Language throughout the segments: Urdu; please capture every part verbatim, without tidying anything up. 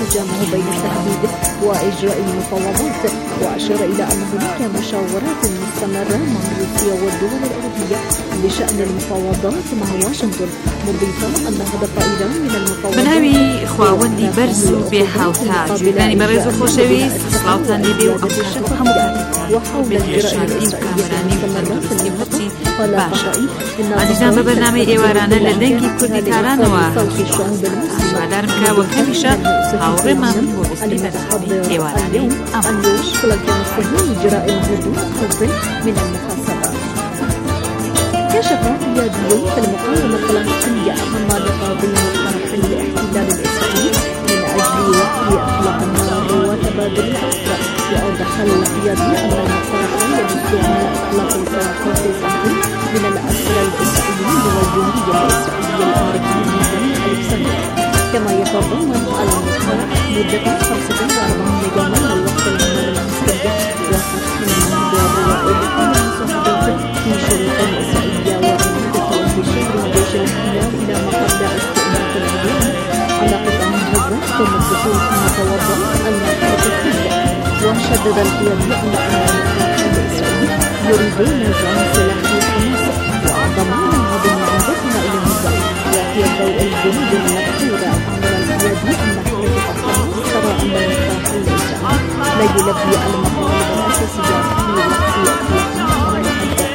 جامعه بين التهديد وإجراء المفاوضات، وأشار إلى أن هناك مشاورات مستمرة مع روسيا والدول الأوروبية بشأن المفاوضات مع واشنطن، مضيفا أن هدف إيران من المفاوضات بناوي خواوندي برزو بهاوتا جوێنانی بەڕێز و خۆشەویست سڵاوتان لێبێ و ئەوکات و هەموو وحول الجرائم الإسرائيلية عزیزان بە بەرنامەی ئێوارانە لە دەنگی کوردی کارانەوە ئامادارم کە وەک هەمیشە هاوڕێمان بۆ بەستی بەرنامەی ئێوارانەی ئەم جرائم هجوم خوف من المحاسبات. كشف قياديون في المقاومة الفلسطينية أهم نقاط مقترح الاحتلال الإسرائيلي من أجل وقف إطلاق النار وتبادل الأسرى، وأوضح القيادي أن المقترح يدل على إطلاق الفرقات الأمن من الأسرى الإسرائيليين والجندي الإسرائيلي الأمريكي من ألكسندر، كما يتضمن المقترح مدة خمسة وأربعين يوما للوقت العمل المستمر وفتح المنظور وإدخال المصاحبات في شروط إسرائيلية وعمودة انتشار جيش الاحتلال إلى مقر استئناف العدوان على قطاع غزة ثم الدخول في مفاوضات المنطقة. وشدد القيادي أن المقترح الإسرائيلي يريد نزع سلاح حماس وضمان عدم عودتها إلى النزاع وفي ضوء الجنود المذكورة. أمر القيادي أن حركة حماس ترى أن المقترح الإسرائيلي لا يلبي المطالب الأساسية في وقف إطلاق النار.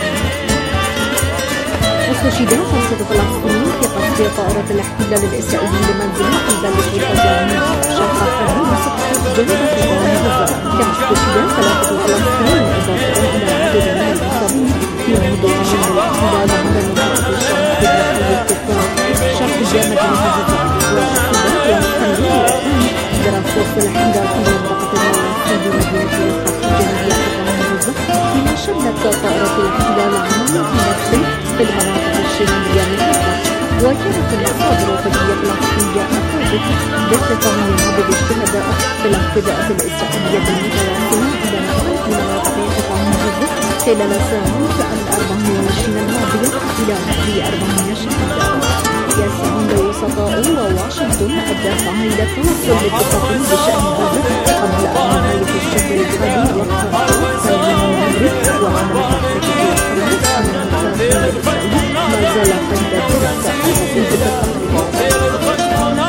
استشهد خمسة فلسطينيين في قصف طائرة الاحتلال الإسرائيلي لمنزل في بلدة قجاني شرق حمص جنوب قطاع غزة، كما استشهد ثلاثة فلسطينيين إضافة إلى عدد من المصابين في هجوم من الاحتلال على منطقة الشمس بناحية القطاع شرق جامعة غزة. واستشهد ومحملين دراسات الاحتلال في منطقة النواصي بمدينة الخط الجنوبية قطاع غزة، فيما شنت طائرة الاحتلال عملا في نفسه في المناطق الشمالية من غزة. وكانت المصادر الوطنية الفلسطينية أفادت باستطاعة عدد الشهداء في الاعتداءات الإسرائيلية المتواصلة على مختلف مناطق قطاع غزة خلال ساعات الأربع والعشرين الماضية إلى نحو أربعين شهيدا. يسعى الوسطاء وواشنطن الدافع إلى التوصل لاتفاق بشأن غزة قبل أن نهاية الشهر الحالي وقت سلمان المغرب وعمل تحقيق الحماس من الطرفين الإسرائيلي ما زال قيد الدراسة نتيجة التقريبات.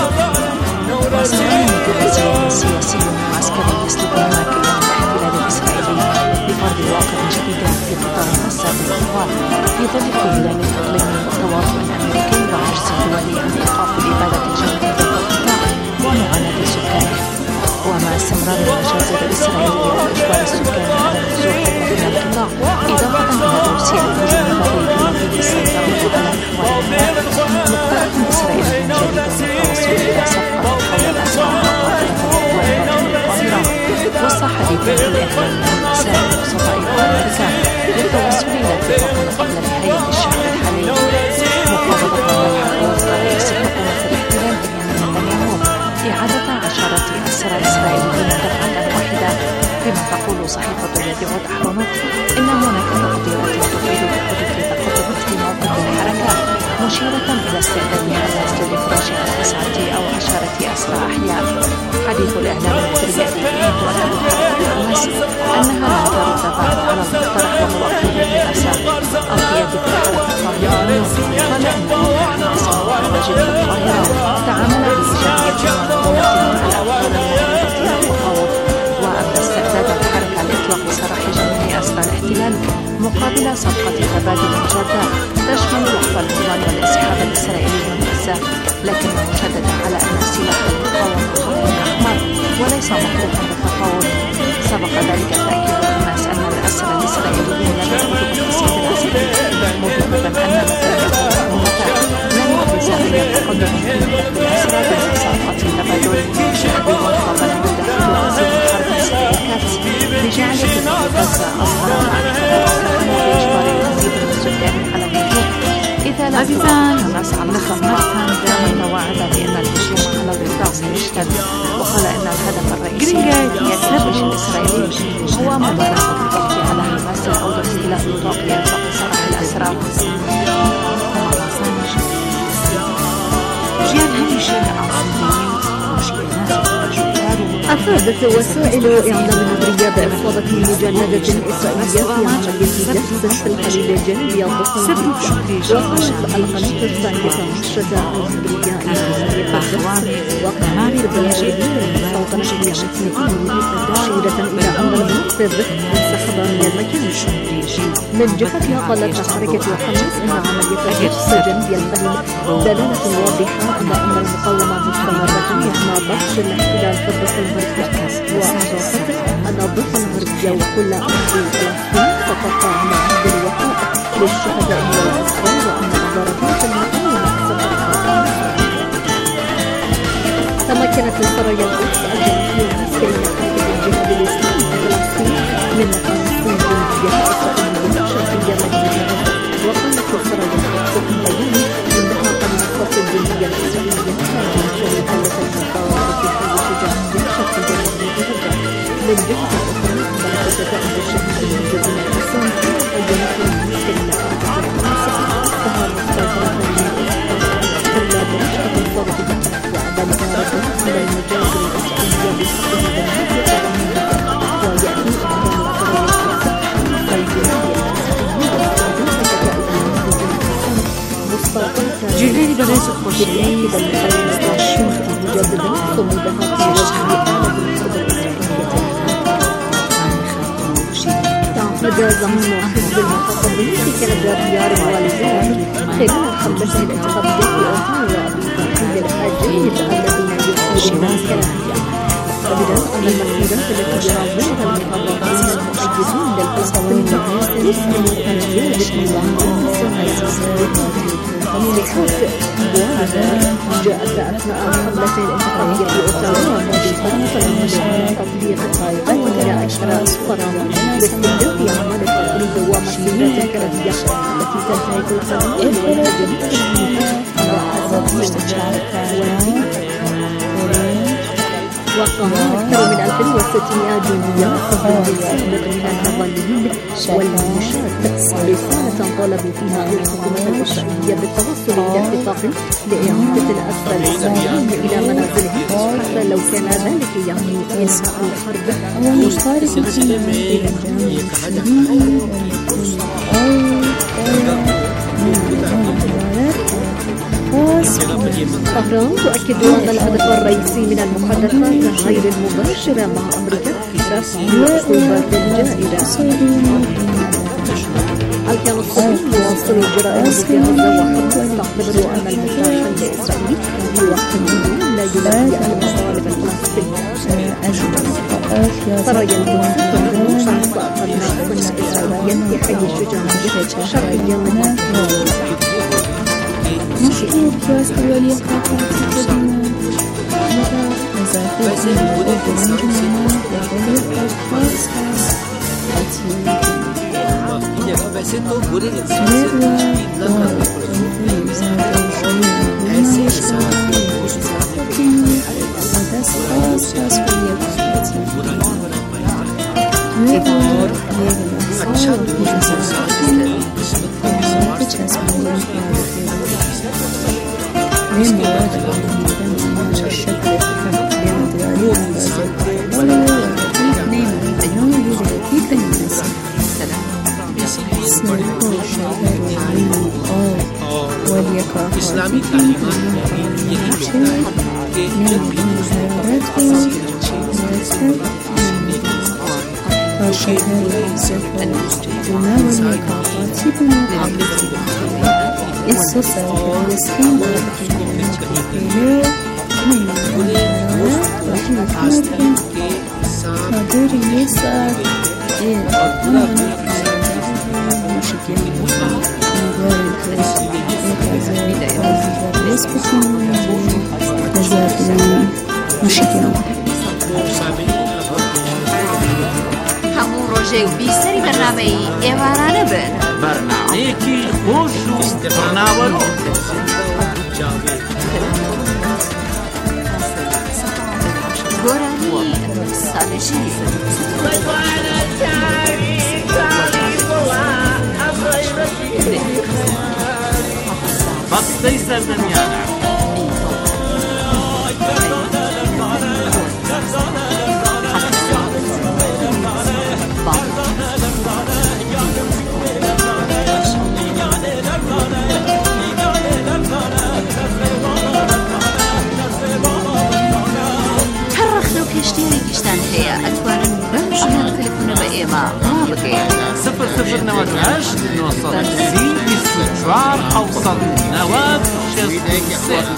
مسؤول متوازي سياسي وعسكري يسلك هناك الاحتلال الإسرائيلي لفرض واقع جديد في قطاع غزة بالأنوار في ظل التهديد الإقليمي والتواطؤ الأمريكي وعجز الدول عن إيقاف الإبادة الجوية ضد القطاع ومعاناة سكانه، ومع استمرار المجازر الإسرائيلية وإجبار السكان على النزوح من القطاع إضافة إلى روسيا الهجوم البري للسيطرة على محور مقترح إسرائيلي جديد متوصل إلى صفقة حول الأسرى والقاهرة وصى حديثا في الإعلام عن وسائل الوسطاء والاتفاق للتوصل إلى اتفاق قبل نهاية الشهر الحالي. مفاوضة الحقوق رئيس حكومة الاحتلال بنيامين نتنياهو إعادة عشرات أسرى إسرائيليين دفعة واحدة، فيما تقول صحيفة يدعو أحرنوت إن هناك تقديرات تفيد بحدوث تقدم في موقف الحركة، مشيرة إلى استعداد حماس لإفراج تسعة أو عشرة أسرى أحياء. حديث الإعلام التربيتي تؤكد حركة حماس أنها لا ترد بعد على المقترح وهو قيادة الأسرى. القيادة في حركة طالبان قال إن حماس المتواجد في القاهرة تعامل بإيجابية مع منظمة الأفكار المعارضة للتفاوض، وأبدى استعداد الحركة لإطلاق سراح جميع أسرى الاحتلال مقابل صفقة تبادل جادة تشمل وقف العدوان والانسحاب الإسرائيلي من غزة، لكنه شدد على أن سلاح المقاومة خط أحمر وليس مطروحا بالتفاوض. سبق ذلك تأكيد حماس أن الأسرى الإسرائيليين لم يعودوا بالتسديد العسكري، مضيفة أن نتائج لن يحدث أي تقدم في ملف الأسرى بين صفقة تبادل شهد ومقابلة داخل وزير الحرب إسرائيل كاتس لجعل غزة أصلا عن فلسطين وإجبار المزيد من السكان على الهجوم إذا لم يوقف حماس على الخمسة. كما توعد بأن الهجوم على القطاع سيشتد، وقال أن الهدف الرئيسي للجيش الإسرائيلي هو ممارسة الضغط على حماس العودة إلى نطاق إطلاق سراح الأسرى. جيان همیشه عاصمین مشکلات أفادت وسائل إعلام مغربية بإصابة مجندة إسرائيلية في عملية جسد في الخليل الجنوبي الضفة الغربية. وقالت القناة الثانية عشرة المغربية إن عملية الجسد وقعت بالإسرائيلية المستوطنة في متن مشيرة إلى أن المنفذ انسحب من المكان. من جهتها قالت حركة حماس إن عملية الجسد جنوبي الخليل دلالة واضحة على أن المقاومة مستمرة مع بطش الاحتلال في الضفة الغربية. وأضافت أن الضفة الغربية وكل أرض فلسطين ستقع على عهد الوفاء للشهداء والأسرى وأن ضربات المقاومة ستبقى. تمكنت السرايا القدس الجنوبية العسكرية حركة الجهاد الإسلامي في فلسطين من مقام الصين الجنوبية الإسرائيلية شرقية مدينة غزة. وقالت السرايا القدس في بيان إنها قد نصت الجندية الإسرائيلية خارج محلة المطار في حي شجاع شرقية مدينة غزة. من جهة أخرى أخبرت وسائل الشهيد الموجود من الحسن الجنوبية العسكرية حركة الحماس ظهر مستوطنة من إلى برشة الضغط وذلك ردا على المجازر الإسرائيلية بحقه بالنسبة للمنطقة. ويأتي إعلان السرايا القدس جلالي برز خوشی مجددا صمودها في وجه آلة الحرب الإسرائيلية. تعهد زعيم حزب المعتقلين في كندا ديار الوالدين خلال حملته الانتخابية في أوتاوا بإضافة للحاجين الذين يسيرون كندا. مؤكدا أن المسيرات التي يراودها المقربين المؤيدين للفلسطينيين تسهم في زيادة الوعي الصهيوني. تصريحات بوابة جاءت أثناء حملته الانتخابية في أوتاوا مضيفة لأن تطبيق القائمة إلى أكثر صراحة باستهداف أعمال التقريب ومسيرات كندية التي تنتهك القانون والهجم على أساسية وقام أكثر من ألف وستمائة جنديا من النضاليين والميليشيات رسالة طالبوا فيها الحكومة الإسرائيلية بالتوصل إلى اتفاق لإعادة الأسرى الإسرائيليين إلى منازلهم حتى لو كان ذلك يعني إنهاء الحرب طهران تؤكد أن الهدف الرئيسي من المحادثات غير المباشرة مع أمريكا رفع العقوبات الجائرة. الكيان الصهيوني يواصل الجرائم في غزة وحتى تعتبر أن المتاح الإسرائيلي في وقت لا يلبي المطالب الفلسطينية. سرايا القدس تعلن شخص قناة إسرائيلية في حي الشجاع شرقيا من مشهور كاس أولي القطاع في المدينة مزافة इस्लामी तालीमात यही मिलता है कि जब भी همون روژه و بیستری برنامه ای ایوارانه بن برنامه کی خوش و برنامه گورانی سالشی وقتی سرزمیانه صفر صفر نود و هشت نهصد و سی بیست و چهار هفتصد و نود شصت و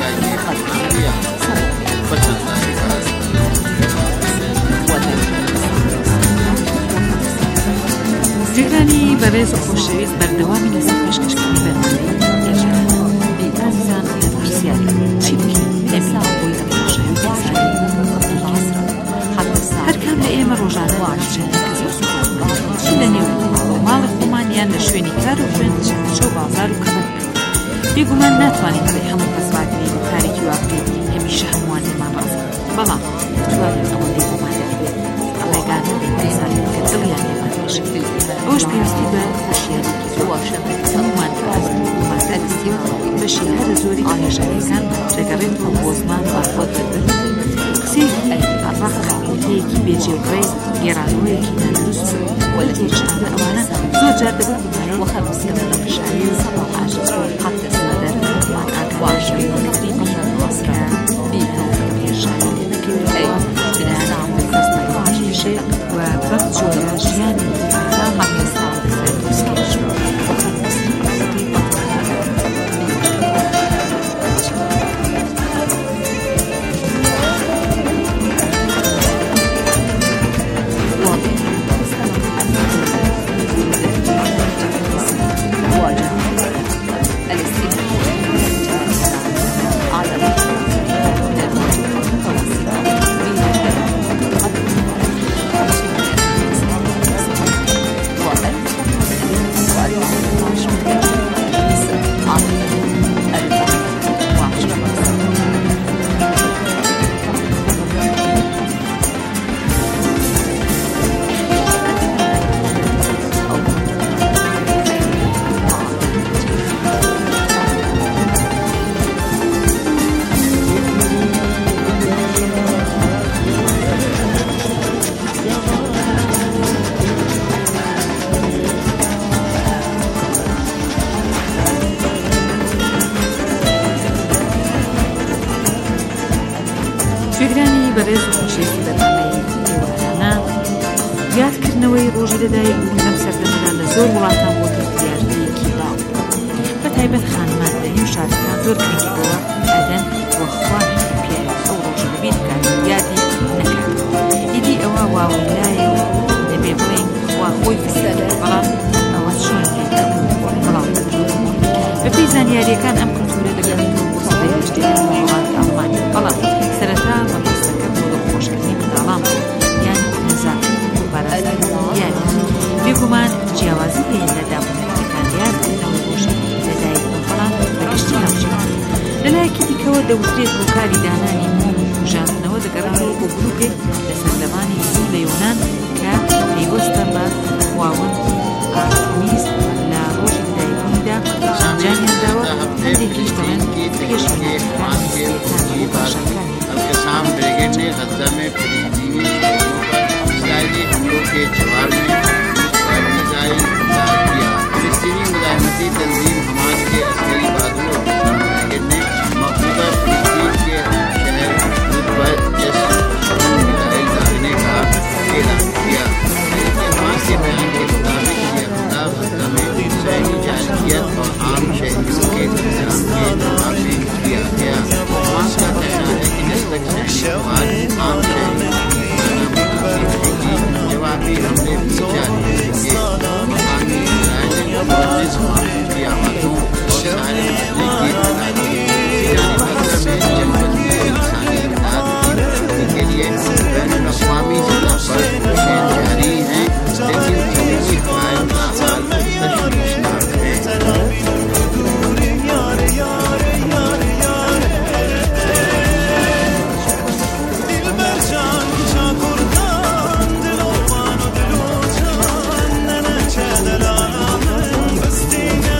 سه جێگرانی بەڕێز و خۆشەویست بەردەوامی لەسەر پێشکەشکردنی بەرنامەی گەشتە عزیزان پرسیار چی بکەین ئێستا بۆی هەر کام لە ئێمە ڕۆژانە واژێنە چی لە نێو ماڵی خۆمان یان لە شوێنی کار و خوێن چۆ بازار و کەمە بێگومان ناتوانین بڵێ هەموو کەس وادرێت و کارێکی وا بکەین هەمیشە هەمووان لێمان ڕاست بەڵام توانین ئەوەندەی بۆمان دەکرێت ئەڵێگانە بێزانین کە دڵیان لێمان دێشێت ئەوەش پێویستی بە هۆشیارێکی زۆر هەموومان کەمان دەستی بەشی هەرە زۆری هێژاریەکان دەگەڕێتەوە بۆ زمان بارخۆت دەبن قسەیەکی ڕاستەقەیەکی بێجێگڕێ گێڕانەوەیەکی نادروست و لە تێگەشتانە ئەوانە زۆر جار دەبن وەخە بسیێنە لە فشاری و عاجز قەت دەستەدەر وان ئاگاواشەوی وەکتری مەسەڕاستە بیتەوە هێژاری لێ نەکەوێتەوە بنیانە دەستە ڕاژێشێ و بەم جۆرە ژیانی هەمێستا لەسەر دۆستکێشەوە وەخە دەستی قەتی گوێگرانی بەڕێز و خۆشەویستی بەرنامەی ئێوارانە یادکردنەوەی ڕۆژی لەدایک بوون لەم سەردەمەدا لە زۆر وڵاتان بۆ دیاردەیەکی باو بەتایبەت خانمان لە نێو شارەکان زۆر گرنگیەوە ئەدەن وەخوا پێ ئەو ڕۆژە لەبیر بکات یادی نەکاتەوە ئیدی ئەوە واویلایە و دەبێ بڵێن خوا خۆی فسەدە بەڵام ئەوە چۆن بەڵام بەپێی زانیاریەکان ئەم کولتورە دەگەڕێتەوە بۆ سەدەی هەژدەهەم وڵاتی ئەڵمانی بەڵام سەرەتا مەبەستەکە بۆ دڵخۆشکردنی منداڵان یان نەزاکردن و بارازانی یان بێگومان جیاوازی هەیە لە دابونەکەەکان یادکردنەوەی ڕۆژی لەدایک بوون بەڵام بەگشتی هەڵژێت لەلایەکی دیکەوە دەوترێت هۆکاری دانانی مۆم و ژاندنەوە دەگەڕێتەوە بۆ گروپێک لە سەردەمانی سی لە یۆنان کە پەیوەستە بە خواوەندی ئارتەمیس لە ڕۆژی لەدایکبوونیدا شانجانیانداوە هەندێکیش دەڵێن پێشبینیەکانی سەیەکانی بۆ پاشەکانی القسام ब्रिगेड ने गजा में फिलिस्तीनी इसराइली हमलों के जवाब में मिसाइल दाग किया। फिलिस्तीनी मुजाहिमती तंजीम हमास के अस्करी बहादुर ब्रिगेड ने मकबूजा फिलिस्तीन के शहर पर मिसाइल दागने का ऐलान किया। हमास के बयान के मुताबिक यह हमला गजा में इसराइली जारहियत और आम शहरियों के इंतजाम के जवाब में किया गया। हमास का कहना है कि आम जवाबी हमले भी जारी रहेंगे। मकामी इसराइल ने समाप्त की आवाज़ों और सारे के लिए बैन अवी सतह पर कोशिशें जारी हैं, लेकिन जमीनी हमारे हाल तशवीशनाक है। Stay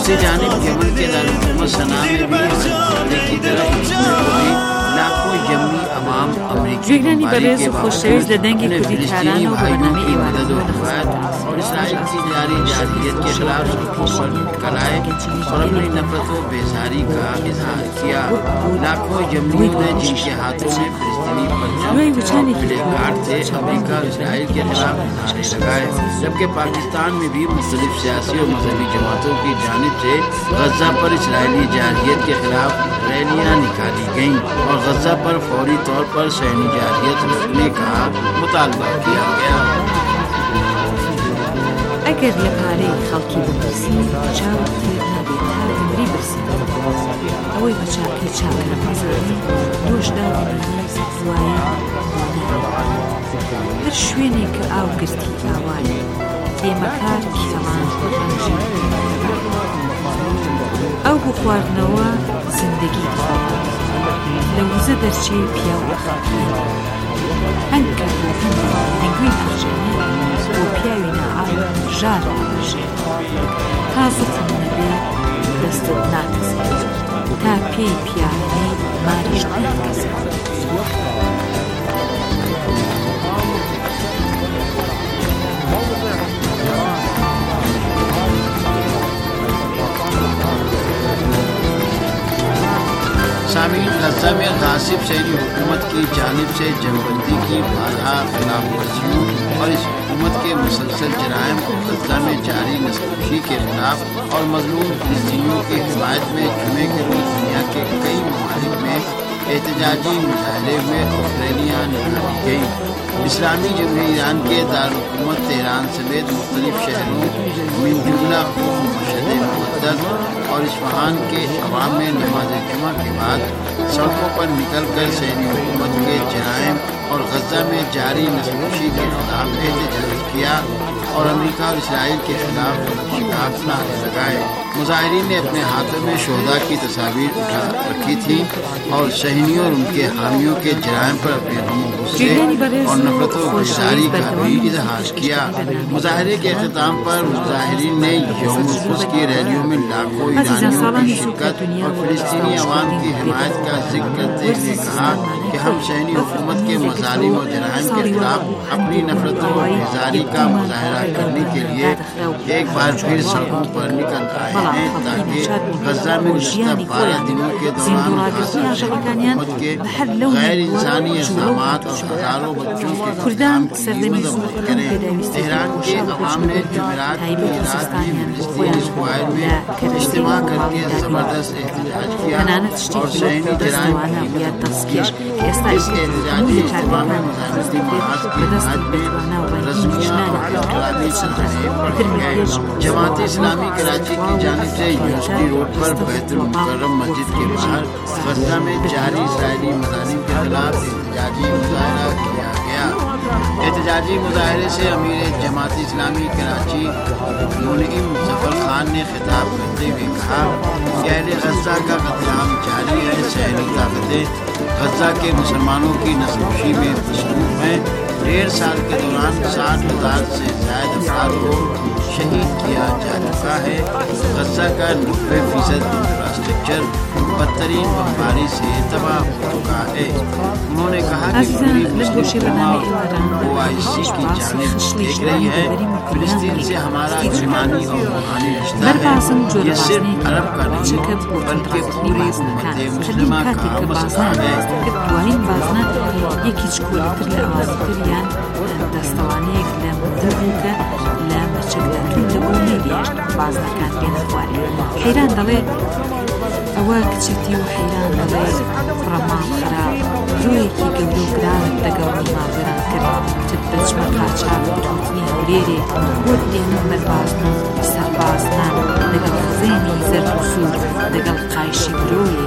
दूसरी जानिब यमन के दारुल सना में भी की तरह लाखों यमनी अवाम अमरीकी बमबारी के बावजूद अपने फिलिस्तीनी भाइयों की मदद व हिफाजत और इसराइल की जारी जारहियत के खिलाफ सड़कों पर निकल आए और अपनी नफरत व बेजारी का इजहार किया। लाखों यमनी ने जिनके हाथों में फिलिस्तीनी परचम प्ले कार्ड थे अमरीका और इसराइल के खिलाफ नारे लगाए, जबकि पाकिस्तान में भी मुख्तलिफ सियासी और मजहबी जमातों की जानिब से गजा पर इसराइली जारहियत के खिलाफ रैलियां निकाली गईं और गजा पर फौरी तौर पर सैन्य जारहियत रोकने का मुतालबा किया गया। अगर लपारे खल्की बरसी चाव फिर नबी तारी बरसी अवई बचा के चाव रफाज़ानी दोष दादी दुआई हर शवेने के आव गिरती आवाई ये मकार खियावान रंजी أو بخوار نوا زندگی بخواه لوزه در چه پیا و خاکی هنکر و هنگوی برجنی و پیاوی نعال جار برجنی تازت نبی دست ناکسی تا پی پیاوی مارش ناکسی सामीन गजा में गासिब सैनी हुकूमत की जानिब से जंगबंदी की बारहा खिलाफ वर्जियों और इस हुकूमत के मुसलसल जराइम और गजा में जारी नस्लकुशी के खिलाफ और मजलूम फिलिस्तीनियों की हिमायत में जुमे के रोज दुनिया के कई ममालिक में एहतजाजी मुजाहरे हुए और रैलियां निकाली गई। इस्लामी जमहूरियत ईरान के दारुल तेहरान समेत मुख्तलिफ शहरों मिन जुमला मशहद मुक़द्दस और इस्फहान के अवाम में नमाज जुमा के बाद सड़कों पर निकल कर सैनी हुकूमत के जराइम और गजा में जारी नस्लकुशी के खिलाफ एहतजाज किया और अमेरिका और इसराइल के खिलाफ शिकायत नारे लगाए। मुजाहिरीन ने अपने हाथों में शोहदा की तस्वीर उठा रखी थी और शहीनियों और उनके हामियों के जराइम पर अपने गम गुस्से और नफरत व बेजारी का भी इजहार किया। मुजाहरे के अख्ताम पर मुजाहिरीन ने यौम क़ुद्स की रैलियों में लाखों ईरानियों की शिरकत और फिलिस्तीनी अवाम की हिमायत का जिक्र करते हुए कहा कि हम शहनी हुकूमत के मज़ालिम और जराइम के खिलाफ अपनी नफरत व बेजारी का मुजाहरा करने के लिए एक बार फिर सड़कों पर निकल आए हैं ताकि गजा में गुज़श्ता बारह दिनों के दौरान हुकूमत के गैर इंसानी इक़दामात और हज़ारों बच्चों के क़त्ल की मज़म्मत करें। तेहरान के अवाम ने जुमेरात की रात में फिलिस्तीनी स्क्वायर में इज्तिमा करके ज़बरदस्त एहतजाज किया और शहरी जराइम की मदद की। इस एहतजाजी इज्तिमा में मुजाहिदीन महाज की हिमायत में रस्मी इनकलाबी सल्तनत पढ़ गए। जमात इस्लामी कराची की जानिब से यूनिवर्सिटी रोड पर बैतुल मुकर्रम मस्जिद के बाहर गजा में जारी इसराइली मज़ालिम के खिलाफ एहतजाजी मुजाहरा किया गया। एहतजाजी मुजाहरे से अमीर जमात इस्लामी कराची मुनइम ज़फ़र खान ने खिताब करते हुए कहा कि अहले गजा का कत्लेआम जारी है। शहरी ताकतें गजा के मुसलमानों की नस्लकुशी में मसरूफ़ हैं। डेढ़ साल के दौरान साठ हजार से ज्यादा अफराद को शहीद किया जा चुका है। गजा का नब्बे फीसद इंफ्रास्ट्रक्चर बदतरीन बमबारी से तबाह हो चुका है। उन्होंने कहा कि पूरी मुस्लिम ओ आई सी की जानिब देख रही है। फिलिस्तीन से हमारा ईमानी और रूहानी रिश्ता है। ये सिर्फ अरब का नहीं बल्कि पूरी उम्मत मुस्लिमा का मसला है। دەستەوانەیەک لە مدەبووکە لە مەچەکداتون لە بۆ نەیگەیشت بازنەکان بێنە خوارێ حەیران دەڵێ ئەوە کچەتی و حەیران دەڵێ ڕەماڵ خراپ ڕۆیەکی گەورە و گران لەگەڵی ماڵگەران کرد تب بەچمە قاچاق دروتنی هەولێرێ بۆ دێنە بەربازن و سەربازنان لەگەڵ خزێنی زەرد و سوور لەگەڵ قایشی برۆیێ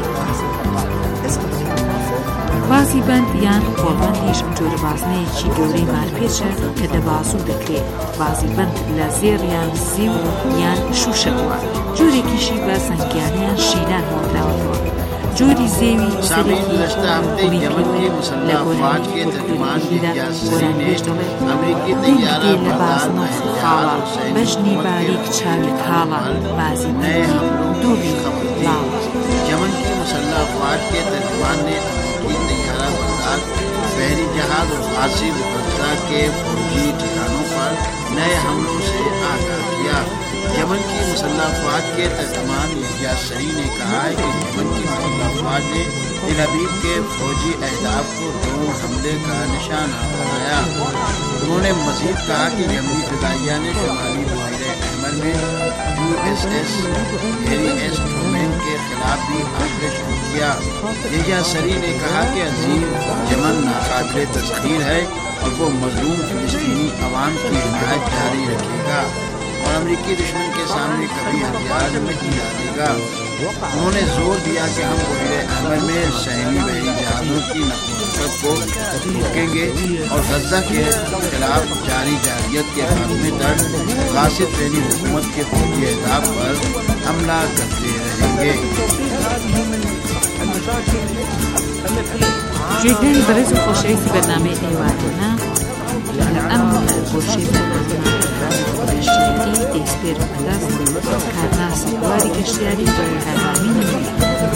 بازی بند یان قۆڵبەندیش جۆرە بازنەیەکی گەورەی مارپێچە کە دەبازوو دەکرێت. بازی بند لە زێڕ یان زیو یان شوشەوە جۆرێکیشی بە سەنگیانیان شینان هۆڵدراوەتەوە. جۆری زێوی सामीन سەرەکی गुज़श्ता हफ्ते यमन के मुसल्लह अफवाज के तर्जुमान इलियास सरी ने अमरीकी तैयारा बगदाद में خاڵە بەژنی باریک چاوی کاڵە بازی नए हमलों की دووبی खबर दी। لاڵ यमन की मुसल्लह अफवाज के तर्जुमान ने अमरीकी तैयारा बगदाद बहरी जहाज और गाजी मुकद्दसा के फौजी ठिकानों पर नए हमलों से आगाह किया। यमन की मुसल्लह अफवाज के तर्जुमान इलियास सरी ने कहा है कि यमन की मुसल्लह अफवाज ने तेल अवीव के फौजी अहदाफ को ड्रोन हमले का निशाना बनाया। उन्होंने मजीद कहा कि यमनी फिदाइया ने शुमाली बहरे अहमर में U S S Harry S Truman के खिलाफ भी हमले शुरू किया। इलियास सरी ने कहा कि अजीम यमन नाकाबिले तस्खीर है और वो मजलूम फिलिस्तीनी अवाम की हिमायत जारी रखेगा और अमरीकी दुश्मन के सामने कभी हथियार नहीं डालेगा। उन्होंने जोर दिया कि हम बहरे अहमर में शहरी बहरी जहाज़ों की नकल को रोकेंगे और गजा के खिलाफ जारी जारियत के खात्मे तक गासिब फ्रेनी हुकूमत के फौजी अहदाफ पर हमला करते रहेंगे। جێگەری بەڕێز و خۆشەویستی بەرنامەی ئێوارانە لە ئەم بۆشەی گەشتیاری دەیسپێر بەدەست کارناسی بواری گەشتیاری کارنامی نوێی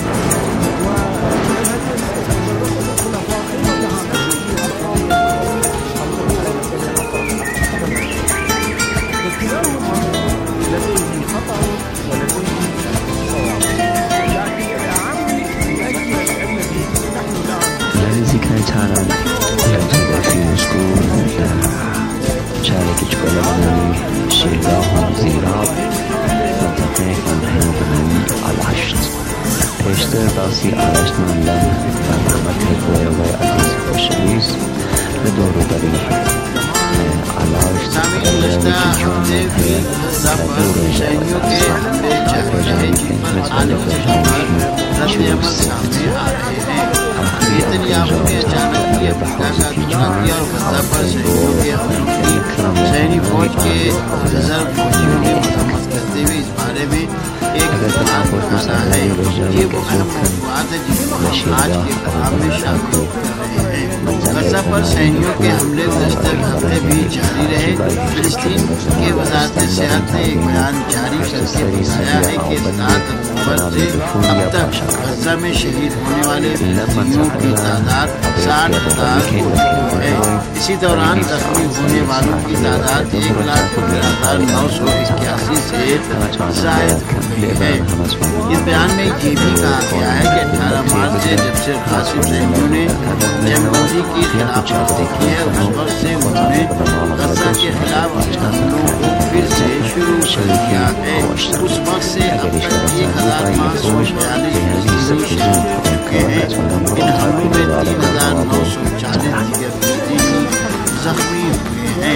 لذیذی که تران لذیذی فیروزگو شارك شكولا بنامي شيرگاه هم زیراب منطقه فنهی بنامي العشت پیشتر باسی آرشتمندان و رحمت گویوی عزیز خوشویس لدور و بری العشت गुज़श्ता हफ्ते भी गजा पर शहरियों के हमले चल रहे जिन पर आलम शुमार रद्द-ए-अमल सामने आ रहे हैं। नेतन्याहू ने अचानक ही अफ्रीका का दौरा किया और गजा पर शहरियों के हमलों की शहरी फौज के रिजर्व फौजियों ने मरम्मत करते हुए इस बारे में एक बयान निकाला है। ये वो अहम मौज़ूआत है जिनको हम आज के कलाम में शामिल कर रहे हैं। गजा पर सैनियों के हमले गुज़श्ता हफ्ते भी जारी रहे। फिलिस्तीन के वज़ारत सेहत ने एक बयान जारी करके बताया है कि सात अक्टूबर से अब तक गजा में शहीद होने वाले फिलिस्तीनियों की तादाद साठ हजार हो गई है। इसी दौरान जख्मी होने वालों की तादाद एक लाख पंद्रह हजार नौ सौ इक्यासी से जायद हो गई है। इस बयान में ये भी कहा गया है कि अठारह मार्च से जब से गासिब सैनिकों ने जमहूरी की खिलाफत की है उस वक्त से उन्होंने गजा के खिलाफ हमलों को फिर से शुरू कर दिया है। उस वक्त से अब तक एक हजार पाँच सौ बयालीस फिलिस्तीनी शहीद हो चुके हैं। इन हमलों में तीन हजार नौ सौ चालीस दीगर फिलिस्तीनी जख्मी हुए हैं।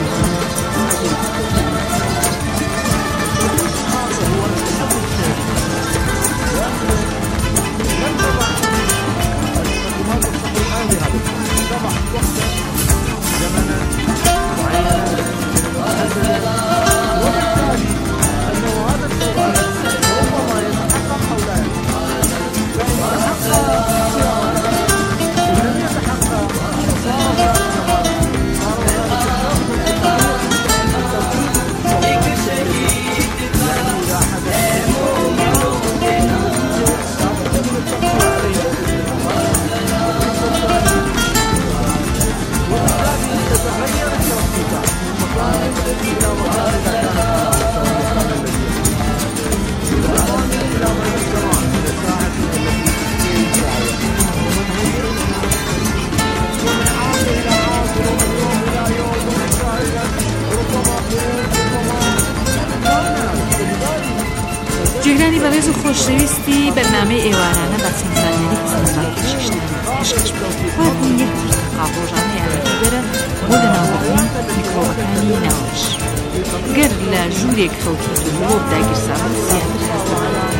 جێگرانی بەڕێز و خۆشەویستی بەرنامەی ئێوارانە بە چەندزانیاری سەرنجڕاکی شیشتانی پێشکەش بوون یەک پرتەقاڵ ڕۆژانەی ئاگادارە بۆ لەناوبردنی میکرۆبەکانی ناوەش. گەر لە ژوورێک خەوتیت و مرۆڤ داگیرسابن زیاتر هەستەوە.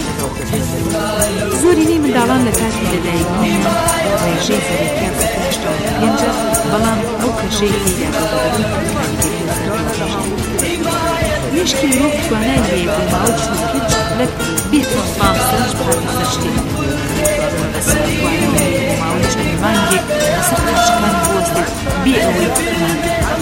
زۆرینەی منداڵان لە کاتی لەدایکبوون ڕێژەی زەرەکیان سەد و هەشتا و پێنجە بەڵام ئەو کەشەی تێدا بۆ بەبەری کاریگەری لەسەر پێشەژە. مشکی مرۆڤ توانای هەیە بۆ ماوەی چوونکە چەندێک بێتەوە مامۆستاش بهاتە سەر شتێک بەس توانای هەیە بۆ ماوەی چەند مانگێک لەسەر قەشەکان بوەستێت بێ ئەوەی بکەن.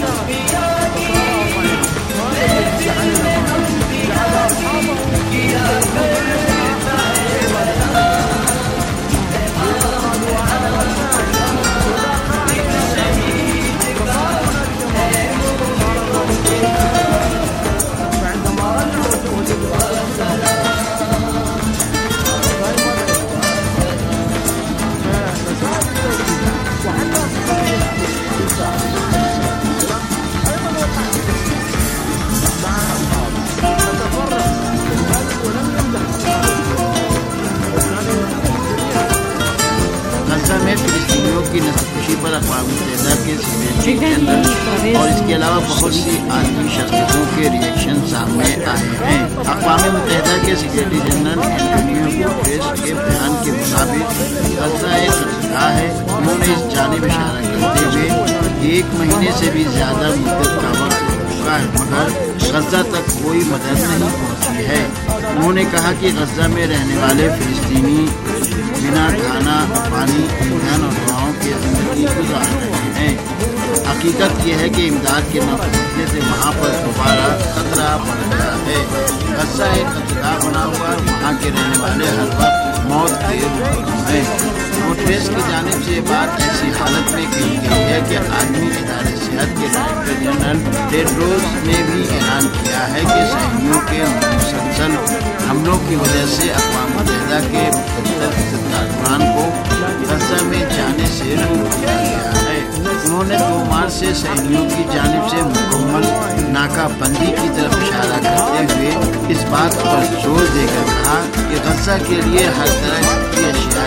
की नसबकशी पर अक़वाम मुत्तहिदा के सिक्रेटरी जनरल और इसके अलावा बहुत सी आलमी शख्सियतों के रिएक्शन सामने आए हैं। अक़वाम मुत्तहिदा के सेक्रेटरी जनरल एंटोनियो गुटेरेस के बयान के मुताबिक गज़ा एक खतरा है। उन्होंने इस जानिब इशारा करते हुए एक महीने से भी ज्यादा मुद्दत का वक्त चुका है मगर गज़ा तक कोई मदद नहीं पहुंची है। उन्होंने कहा कि गज़ा में रहने वाले फिलिस्तीनी बिना खाना, पानी, ईंधन और दवाओं की जिंदगी गुजार रहे हैं। हकीकत यह है कि इमदाद के न पहुंचने से वहाँ पर दोबारा खतरा बढ़ गया है। गज़ा एक खतरा बना हुआ है, वहाँ के रहने वाले हर वक्त मौत के मुकाम है। गुटेरेस की जानिब से बात ऐसी हालत में की गई है कि आलमी इदारे सेहत के डायरेक्टर जनरल टेड्रोस ने भी ऐलान किया है कि सहनियों के मुसलसल हमलों की वजह से अक़वाम मुत्तहिदा के कारकुनान को गज़ा में जाने से रोक दिया गया है। उन्होंने दो मार्च से सहनियों की जानिब से मुकम्मल नाकाबंदी की तरफ इशारा करते हुए इस बात पर जोर देकर कहा कि गज़ा के लिए हर तरह की अशिया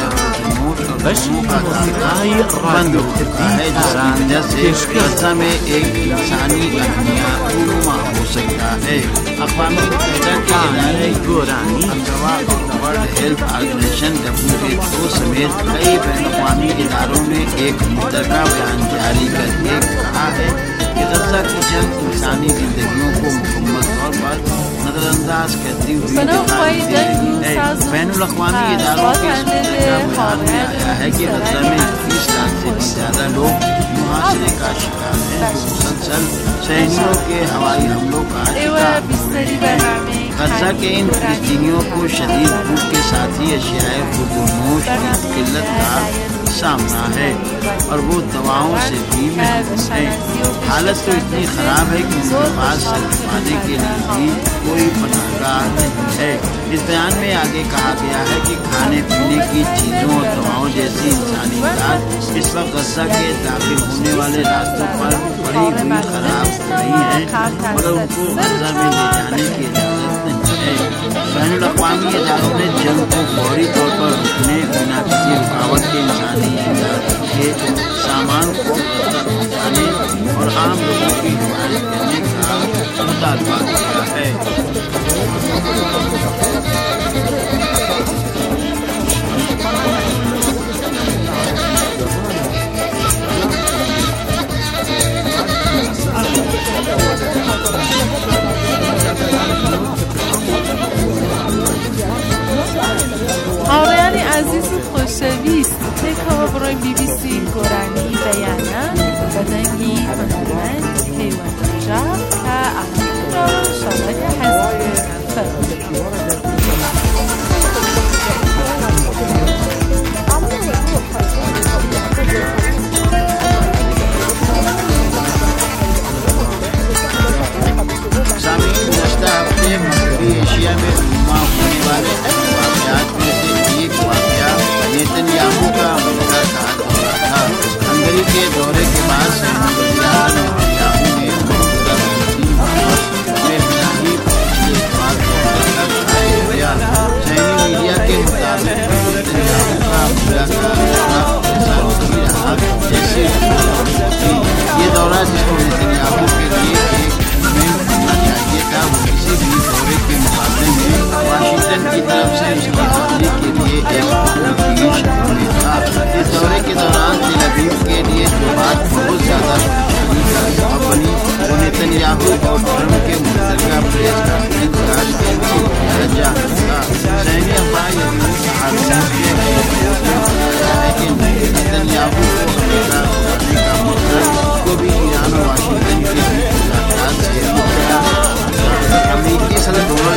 बंद हो चुका है, जिसकी वजह से गज़ा में एक इंसानी अहमिया रूनुमा हो सकता है। अक़वाम मुत्तहिदा के इदारे World Health Organization W H O समेत कई बैनुल-अक़वामी इदारों ने एक मुतरका बयान जारी करके कहा है कि गज़ा की जंग इंसानी जिंदगियों को मुकम्मल तौर पर नजरअंदाज करती हुई दिखाई दे रही है। बैनुल-अक़वामी इदारों के इस मुतरका बयान में आया है कि गज़ा में बीस लाख से भी ज्यादा लोग मुआशरे का शिकार हैं, जो मुसलसल सहनियों के हवाई हमलों का शिकार हो रहे हैं। गज़ा के इन फिलिस्तीनियों को शदीद भूख के साथ ही अशियाए खुर्द-ओ-नोश की किल्लत का सामना है और वो दवाओं से भी महरूम है। हालत तो इतनी खराब है कि उनके पास सर छुपाने के लिए भी कोई पनाहगाह नहीं है। इस बयान में आगे कहा गया है कि खाने पीने की चीजों और दवाओं जैसी इंसानी इमदाद इस वक्त गज़ा के दाखिल होने वाले रास्तों पर पड़ी हुई खराब नहीं है मगर उनको गज़ा में ले जाने की इजाजत नहीं है। बैनुल-अक़वामी इदारों ने जंग को फौरी तौर पर रुकने बिना किसी रुकावट के इंसानी इमदाद के सामान को गज़ा पहुँचाने और आम लोगों की हिफाजत करने का मुतालबा किया है। هاوڕێیانی عزیز و خۆشەویست تێکەوە بڕۆین بی بی سی گۆرانی بەیانە بە دەنگی هەنەرمەند پەیوەندیژە کە ئاهەنگی شەڕەکە هەست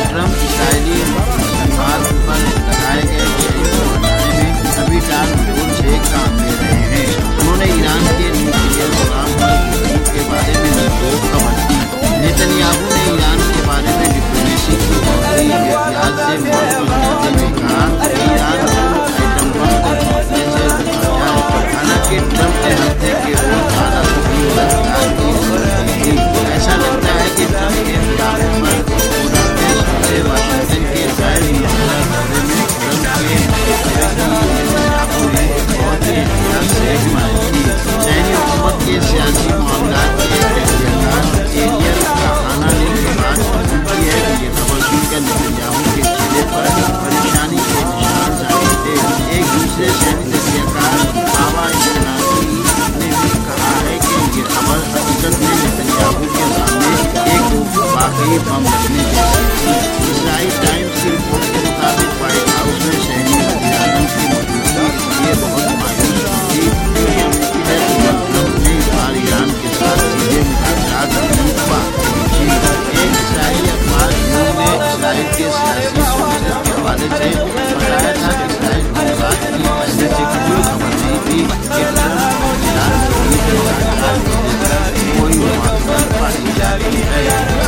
ट्रंप इसराइली मार्ग पर लगाए गए टैरिफ को हटाने में अभी टाल मटोल से काम ले रहे हैं। उन्होंने ईरान के न्यूक्लियर प्रोग्राम पर गुफ्तगू के बारे में रोक खबर दी। नेतन्याहू ने ईरान के बारे में डिप्लोमेसी की बढ़ती एहतियात से मौजूद करते हुए कहा कि ईरान को आइटम बम तक पहुंचने से रोका जाए। हालांकि ट्रंप के हफ्ते के रोज बारह सौ बीस सरकार की जरूरत थी। ऐसा लगता है कि ट्रंप के खिलाफ पर बुदापेस्ट से वाशिंगटन के गैर मुतल्लका दौरे में ट्रंप के नेतन्याहू ने बहुत ही एहतियात से हिमायत की। सैन्य हुकूमत के सियासी मामलात के एहतियात एरियल खाना ने के बाद उनकी है कि ये खबर सुनकर नेतन्याहू के चेहरे पर परेशानी के निशान जाहिर थे। एक दूसरे सैन्य तजज़ियाकार आवा इस्लामी ने भी कहा है कि ये खबर हकीकत में नेतन्याहू के सामने एक वाकई बम रखने जैसी थी। इसराइल टाइम्स की रिपोर्ट के मुताबिक व्हाइट हाउस में सैन्य वज़ीर-ए-आज़म की मौजूदगी इसलिए बहुत मायूस थी क्योंकि उम्मीद है कि ट्रंप ने इस बार ईरान के साथ सीधे मुज़ाकरात की बात की थी। एक इसराइली अखबार ने इसराइल के सियासी सोर्सेज के हवाले से बताया था कि इसराइल को इस बात की पहले से कोई खबर नहीं थी कि ट्रंप और ईरान के बीच मुज़ाकरात को लेकर कोई मुआवजा पाई जा रही है।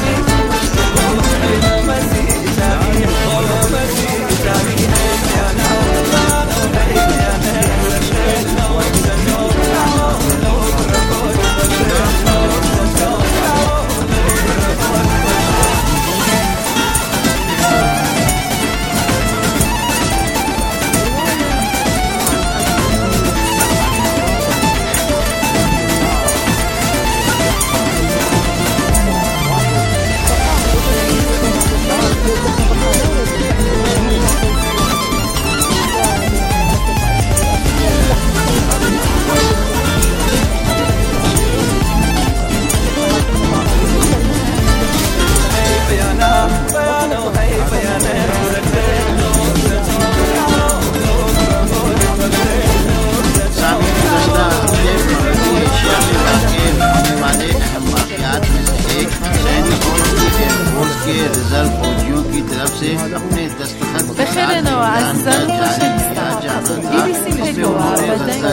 रिजर्व फौजियों की तरफ से अपने दस्तखत के साथ ईरान का जारी किया जाना था। इसमें उन्होंने गजा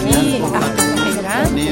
ने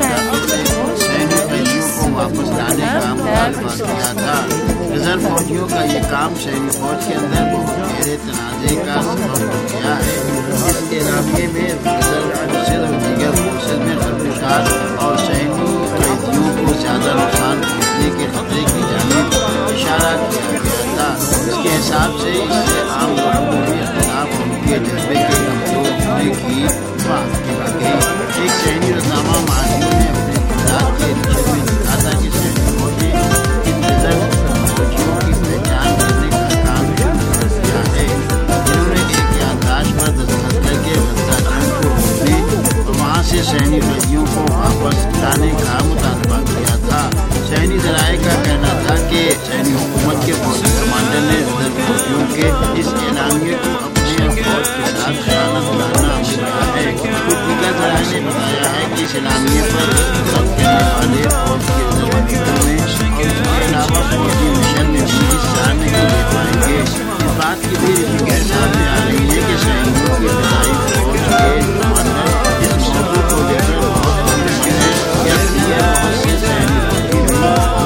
सैन्य कैदियों को वापस लाने का मुतालबा किया था। रिजर्व फौजियों का ये काम सैन्य फौज के अंदर बहुत गहरे तनाज़े का सबब बन गया है। इस एलामिये में रिजर्व फोर्सेज और दीगर फोर्सेज में खरबूशात और सैन्य कैदियों को ज्यादा नुकसान पहुँचने के खतरे की जानिब इशारा किया गया था। इसके हिसाब से इससे आम लोगों को भी इख्तिलाफ और उनके जज्बे के कमजोर होने की बात की गई। एक सैन्य रज़ामा माहिरों ने अपने इक़्तिदार के नक्शे में लिखा था कि सैन्य फौजी इन रिजर्व फौजियों की पहचान करने का काम शुरू कर दिया है, जिन्होंने एक याददाश्त पर दस्तखत करके गजा जंग को रोकने और वहाँ से सैन्य कैदियों को वापस लाने का मुतालबा किया था। सैन्य ज़राए का कहना था कि सैन्य हुकूमत के फौजी कमांडर ने रिजर्व फौजियों के इस एलामिये को अपने फौज के साथ खयानत करना बताया है। कुछ दीगर ज़राए ने बताया है कि इस एलामिये पर दस्तखत करने वाले फौज के रिजर्व में और इसके अलावा फौजी मिशन में भी हिस्सा नहीं ले पाएंगे। इस बात की भी रिपोर्ट सामने आ रही है कि सैनिकों की लड़ाई फौज के कमांडर इस मौजूद को लेकर बहुत कम है या बहुत से सैनिक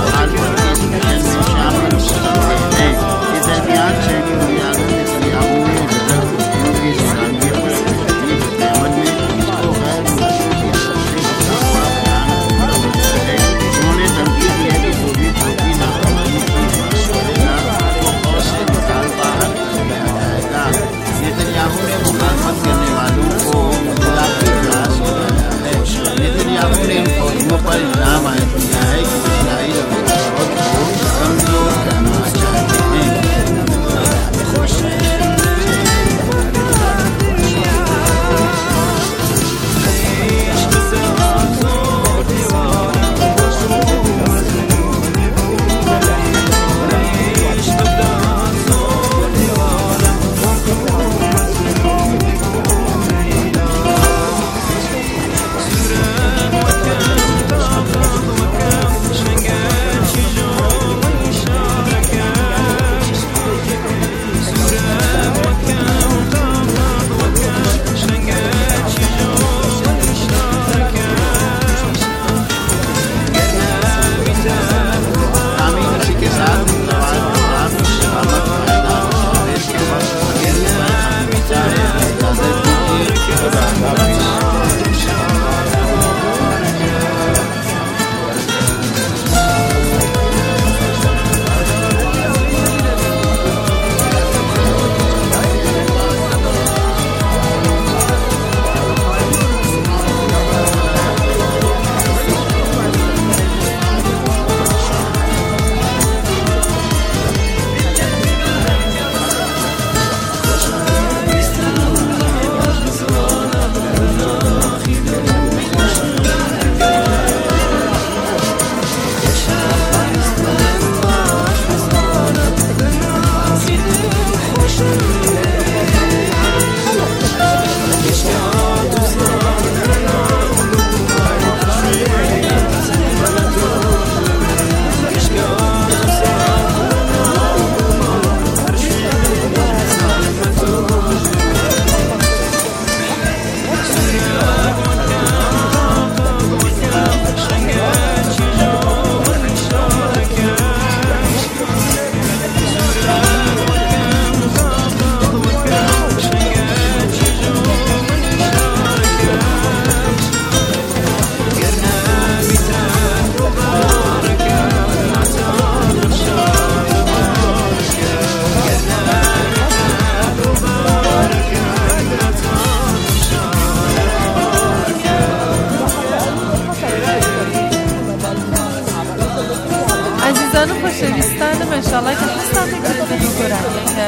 शामिल हो सकते हैं। इस दरमियान सैन्य वज़ीर-ए-आज़म नेतन्याहू ने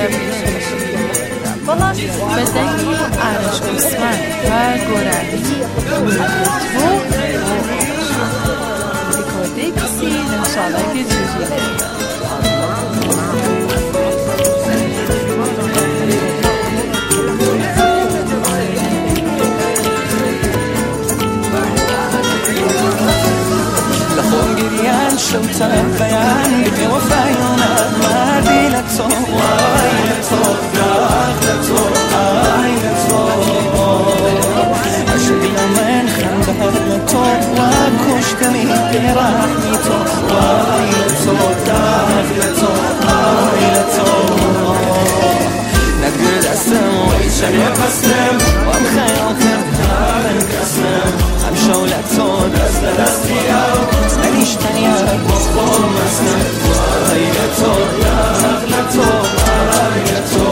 بەڵام بە دەنگی ئارەش عوسمان و گۆرانی تۆ ڕیکۆردەی پیسی لەم ساڵە گەجێژی گریان شوتم بیان به وفایونت مردی لطو وای لطو داغ لطو آی لطو عشقی من خنده لطو و کشتنی برحمی تو وای لطو داغ لطو آی لطو نگر دستم و ایچم یپستم و ام خیال کرد من کسم هم شولتو دست دستی او نریشتنی باز خور مسنم وای لطو داغ لطو آی لطو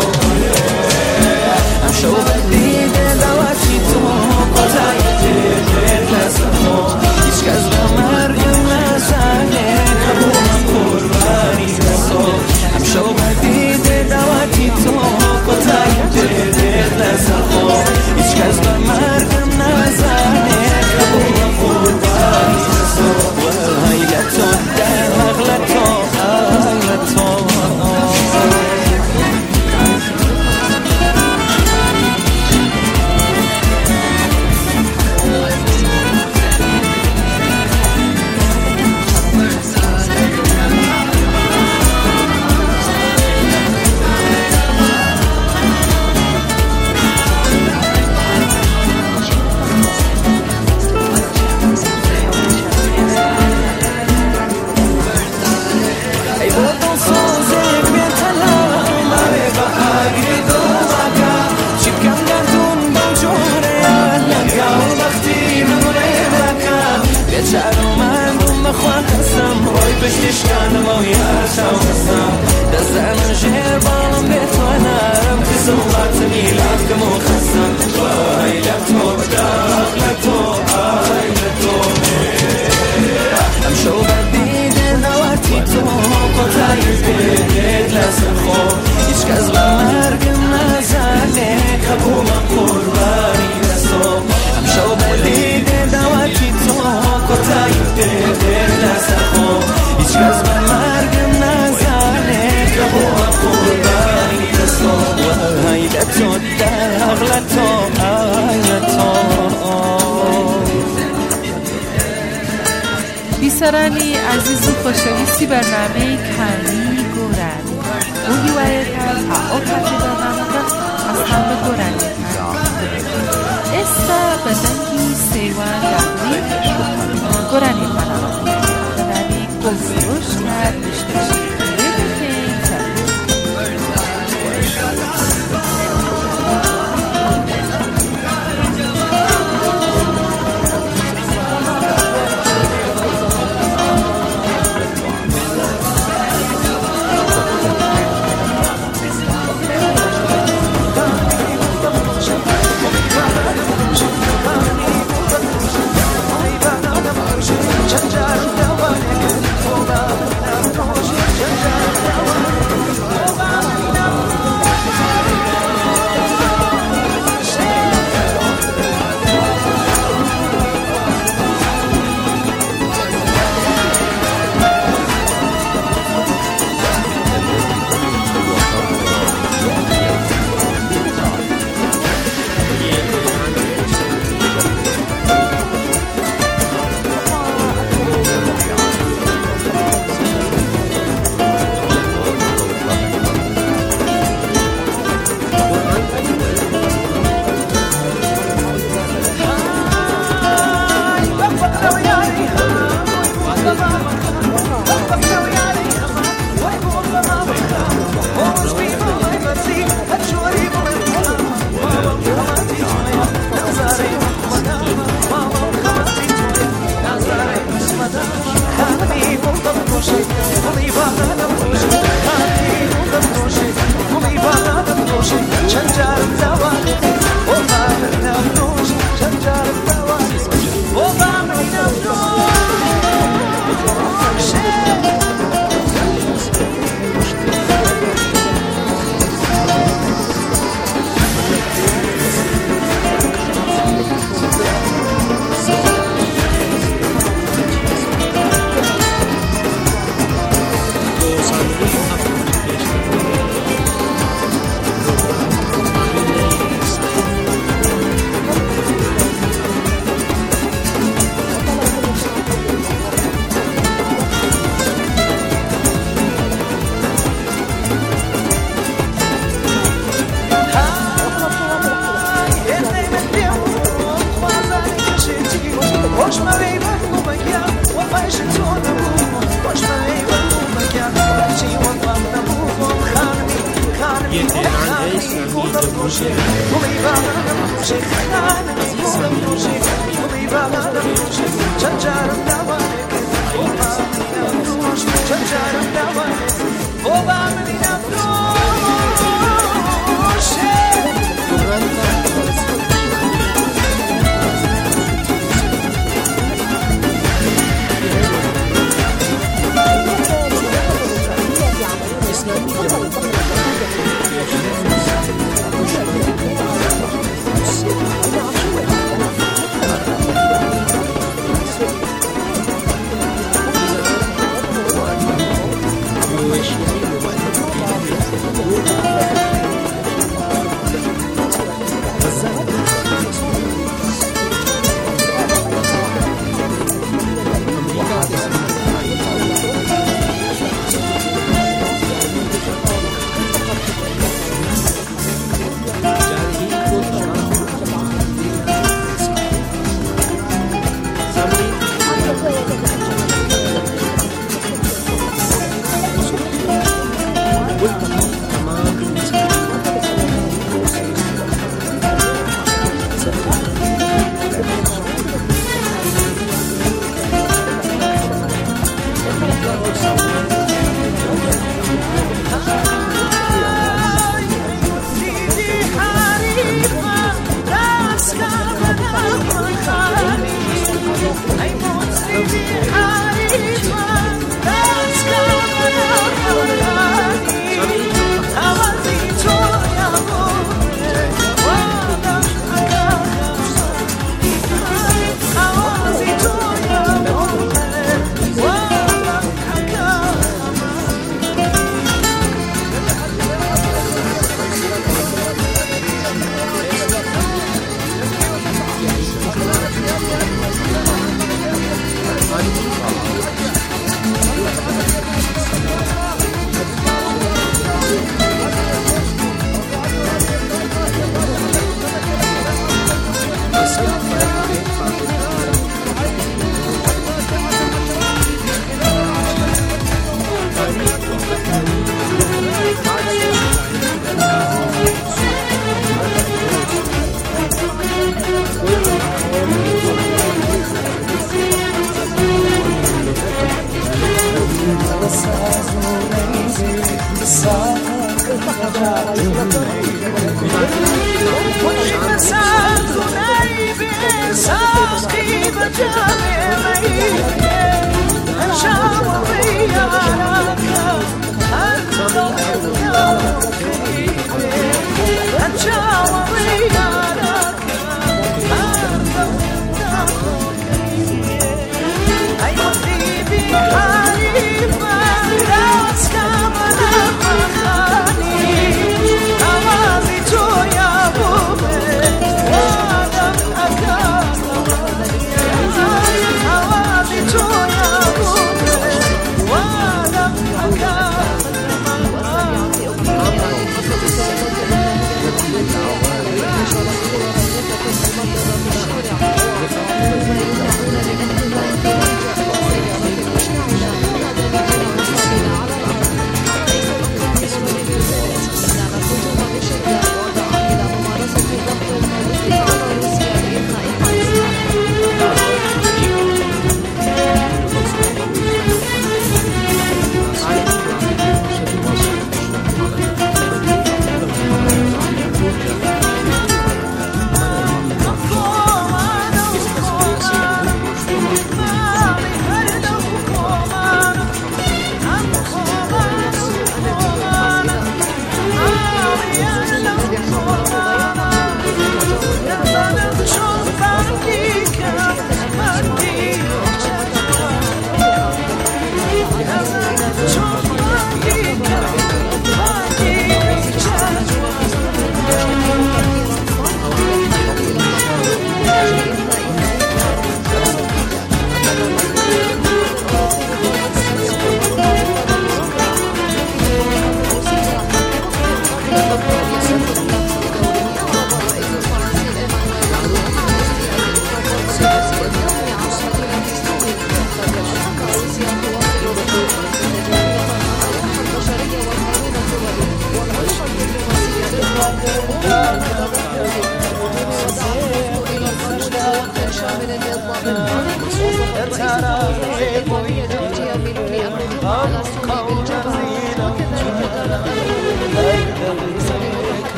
هم شو بدید دواتی تو قطعی دید لسنو هیچ کس به مرگم نزنه کبوم قربانی دستو هم شو بدید دواتی تو قطعی دید لسنو هیچ کس به مرگم نزنه کبوم قربانی دستو وای لطو داغ لطو آی لطو بشتش کنم و یارشم خستم دستم جهر بالم به تو نرم که صورت میلاد کم و خستم وای لطو داغ لطو آی لطو هم شو بدید نواتی تو قطعی بدید لسن خور هیچ کس به مرگم نزنه کبومم قربانی دستو هم شو بدید نواتی تو قطعی بدید لسن خور هیچ کس به مرگم نزنه که با قربانی دستو وای لطو داغ لطو آی لطو بیسەرانی عزیز و خۆشەویستی بەرنامەی کانی گۆرانی بۆ هیوایەکان تا ئەو کاتی بەرنامەکە ئەستان بە گۆرانیەکان ئێستا بە دەنگی سەیوان داغلی گۆرانیەکانەوە بەناوی گۆفرۆش کرد بشتشی روشه بوی بغلم روشه خانه عزیزم روشه بوی بغلم روشه چنچرم دوانه او بامینم روش چنچرم دوانه او بامینم روشه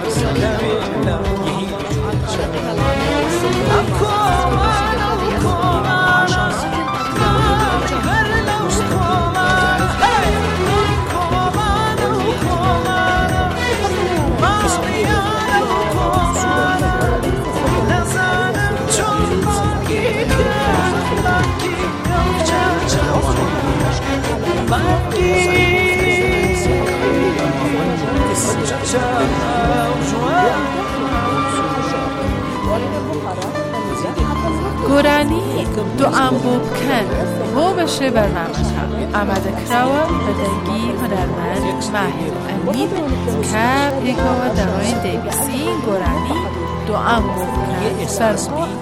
گۆرانی دوعام بۆ بکەن بۆ بەشێ بەرنامەکە ئامادەکراوە بە دەنگی هونەرمەند ماهیر ئەمین کە پێکەوە دەڕۆین دەیبیستین گۆرانی دوعام بۆ بکەن فەرمووی.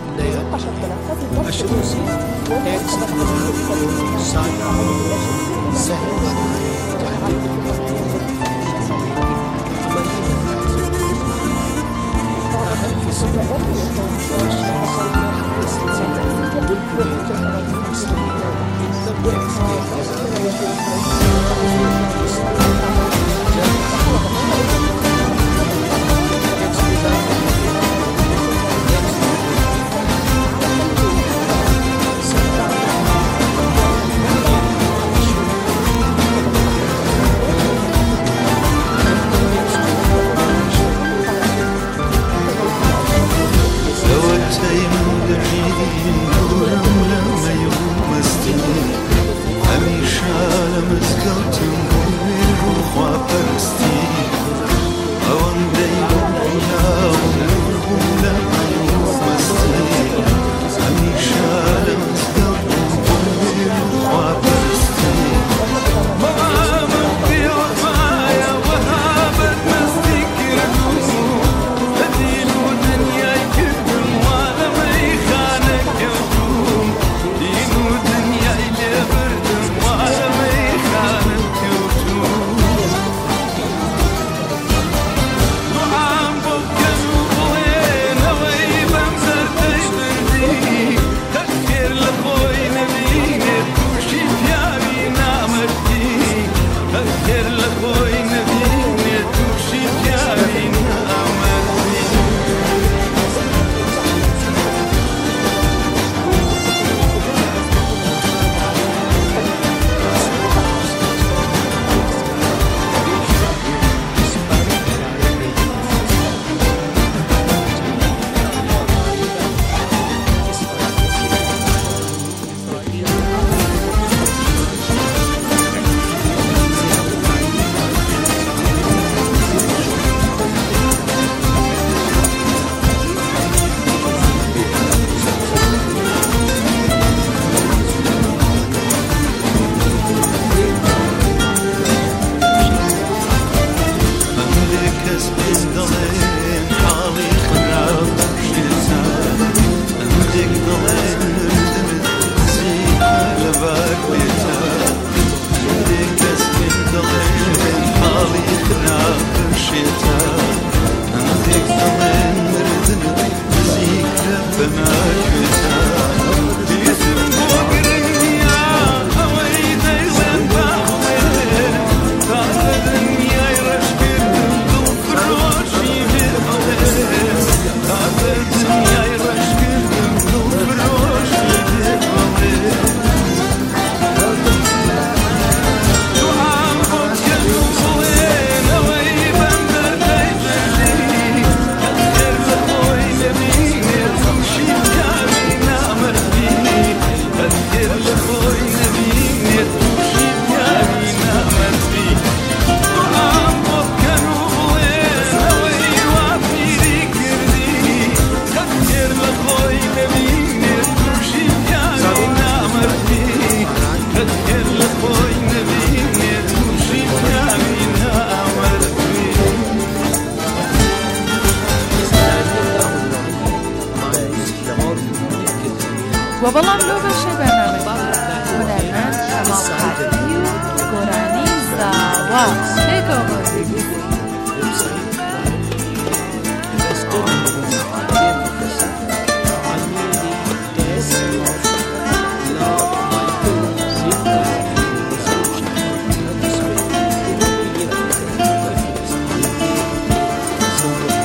و بەڵام لەو بەشەی بەرنامەکە هونەرمەند کەماڵ قادری و گۆرانی زاوا پێکەوە بەردەگرن. Thank you.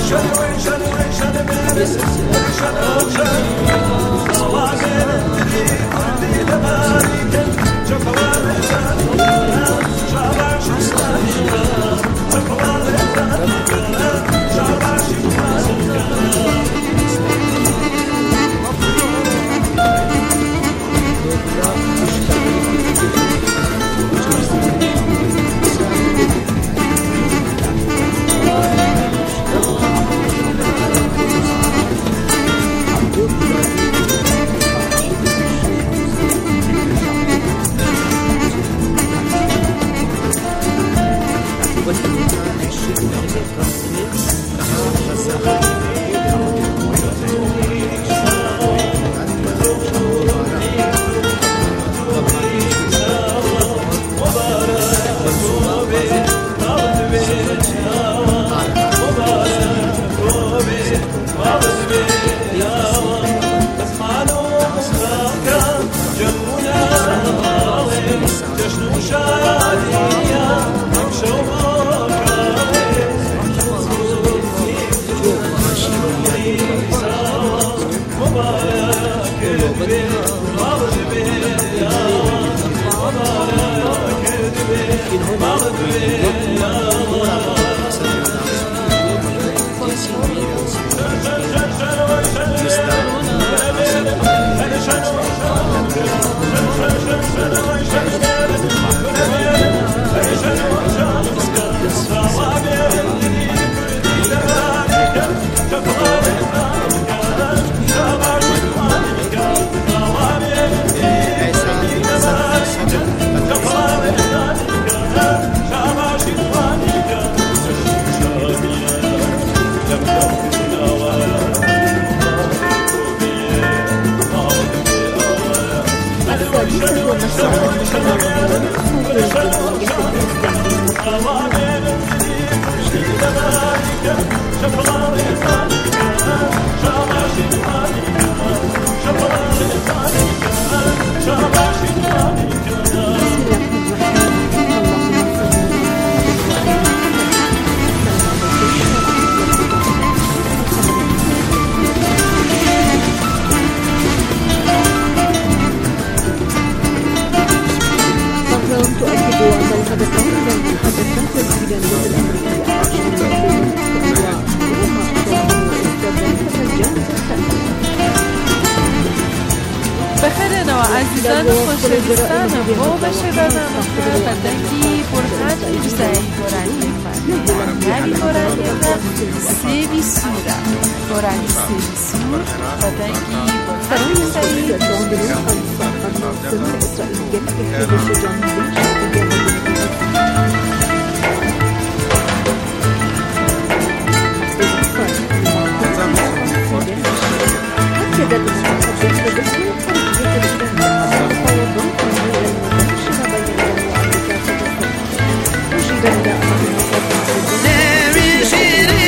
عزیزان خوشویستان بۆ بەشێ بەرنامەکە بەدەنگی بورهان میرزایی گۆرانیەکان ناوی گۆرانیەکە سێوی سوورە. گۆرانی سێوی سوور بەدەنگی بورهان میرزایی